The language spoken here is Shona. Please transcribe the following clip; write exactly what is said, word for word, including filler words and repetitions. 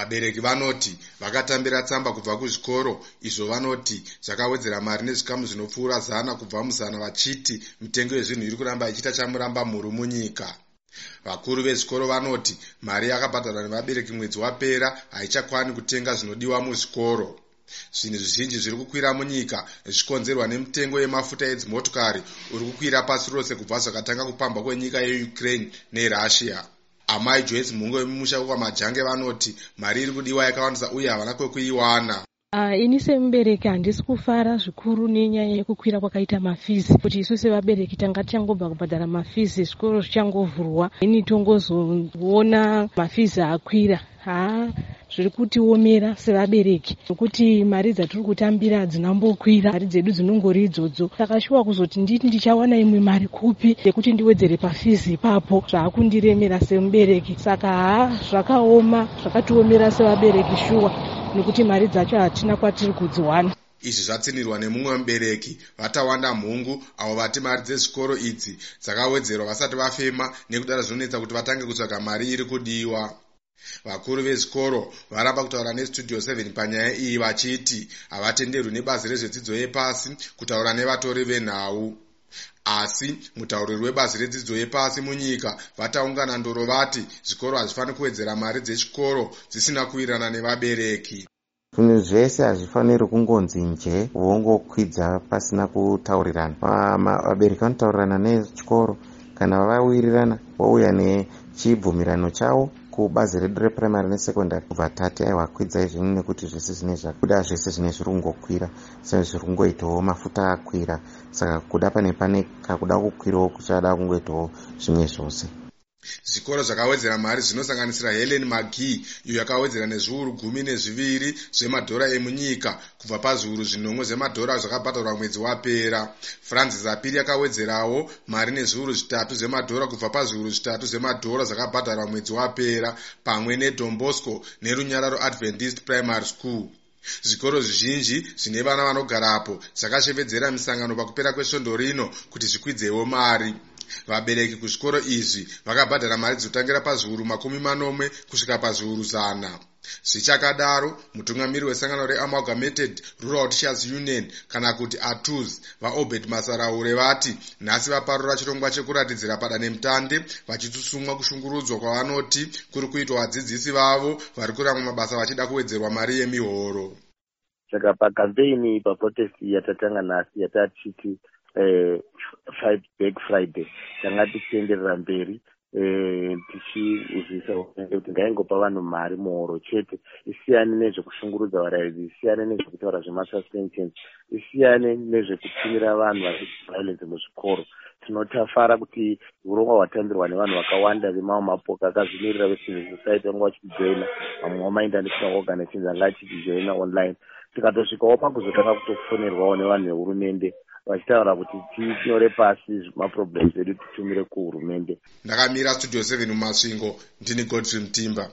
Vabereki vanoti vakatambira tsamba kubva kuzvikoro, izvo vanoti zvakawedzera mari nezvikamu zvinopfuura zana kubva muzana, vachiti mitengo yezvinhu iri kuramba ichiita chamuramba mhuru munyika. Vakuru vezvikoro vanoti mari yakabhadharwa nevabereki mwedzi wapera haichakwani kutenga zvinodiwa muzvikoro. Zvinhu zvizhinji zviri kukwira munyika zvichikonzerwa nemitengo yemafuta edzimotokari uri kukwira pasi rose kubva zvakatanga kupamba kwenyika yeUkraine neRussia. Amai Joyce Mungo wemumusha kwamajange vanoti mari iri kudiwa yakawandisa uye havana kwekuiwana. Uh, ini semubereki handisi kufara zvikuru nenyaya yekukwira kwakaita mafizi, kuti isu sevabereki tanga tichangobva kubhadhara mafizi zvikoro zvichangovhurwa, ini tongozoona mafizi akwira. Ha zviri kutiomera sevabereki, nokuti mari dzatiri kutambira hadzinambokwira, mari dzedu dzinongori idzodzo. Saka shuwa kuzoti nditi ndichawana imwe mari kupi yekuti ndiwedzere pafizi ipapo, zvaakundiremera semubereki. Saka ha zvakaoma, zvakatiomera sevabereki shuwa, nokuti mari dzacho hatina kwatiri kudziwana. Izvi zvatsinirwa nemumwe mubereki Vatawanda Mhungu, avo vati mari dzezvikoro idzi dzakawedzerwa vasati vafema nekudaro zvinonetsa kuti vatange kutsvaga mari iri kudiwa. Vakuru vezvikoro varamba kutaura neStudio seven panyaya iyi vachiti havatenderwi nebazi rezvedzidzo yepasi kutaura nevatori venhau. Asi mutauriri webazi redzidzo yepasi munyika vataungana ndoro vati zvikoro hazvifaniri kuwedzera mari dzechikoro dzisina kuwirirana nevabereki. Zvinhu zvese hazvifaniri kungonzi nje vongokwidza pasina kutaurirana. Vabereki vanotaurirana nechikoro, kana vawirirana vauya nechibvumirano chavo kubazi redu reprimary nesekondari vatati aiwa kwidza izvi nekuti zvese zvine zvakuda, zvese zvine zviri kungokwira, sezvo zviri kungoitawo mafuta akwira. Saka kuda pane pane kakuda kukwirawo kuchada kungoitawo zvimwe zvose. Zvikoro zvakawedzera mari zvinosanganisira Helen Magi, iyo yakawedzera nezviuru gumi nezviviri zvemadhora emunyika kubva pazviuru zvinomwe zvemadhora zvakabhadharwa mwedzi wapera. Francis Apiri yakawedzerawo mari nezviuru zvitatu zvemadhora kubva pazviuru zvitatu zvemadhora zvakabhadharwa mwedzi wapera, pamwe neDon Bosco neRunyararo Adventist Primary School. Zvikoro zvizhinji zvine vana vanogarapo zvakashevedzera misangano pakupera kwesvondo rino kuti zvikwidzewo mari. Vabereki kuzvikoro izvi vakabhadhara mari dzotangira pazviuru makumi manomwe kusvika pazviuru zana. Zvichakadaro, mutungamiri wesangano reAmalgamated Rural Teachers Union kana kuti A T U S vaObed Masaraure vati nhasi vaparura chirongwa chekuratidzira padandemutande vachitusumwa kushungurudzwa kwavanoti kuri kuitwa vadzidzisi vavo vari kuramba mabasa vachida kuwedzerwa mari yemihoro. Saka pakampeini paprotest yatatanga nhasi yatachiti eh, Fight Back Friday tanga tichienderera mberi eh, tichiuzisa kuti ngaingopa vanhu mari muhoro chete, isiyane nezvekushungurudza varairidzi, isiyane nezvekutaura zvemasuspensions, isiyane nezvekutumira vanhu vari violence muzvikoro. Tinotafara kuti urongwa hwatambirwa nevanhu vakawanda vemamwe mapoka akazvimirira vecivil society vanga vachijoina, vamwe vamainda national organizations anga achijoina online. Tikatosvikawo pakuzotanga kutofonerwawo nevanhu vehurumende vachitaura kuti tinyore pasi maproblems edu titumire kuhurumende. Ndakamira Studio seven mumasvingo, ndini Godfrey Mtimba.